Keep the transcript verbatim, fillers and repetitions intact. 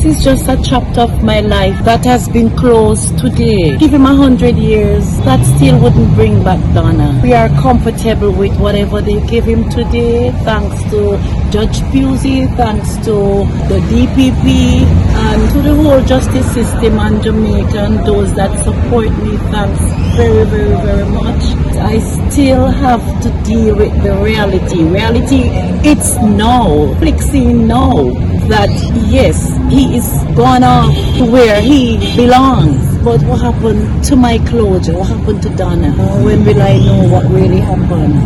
is just a chapter of my life that has been closed today. Give him a hundred years, that still wouldn't bring back Donna. We are comfortable with whatever they give him today, thanks to Judge Pusey, thanks to the D P P, and to the whole justice system and Jamaica and those that support me. Thanks very, very, very much. I still have to deal with the reality. Reality, it's now. Flexing now that yes, he is gone off to where he belongs. But what happened to my closure? What happened to Donna? When will I know what really happened?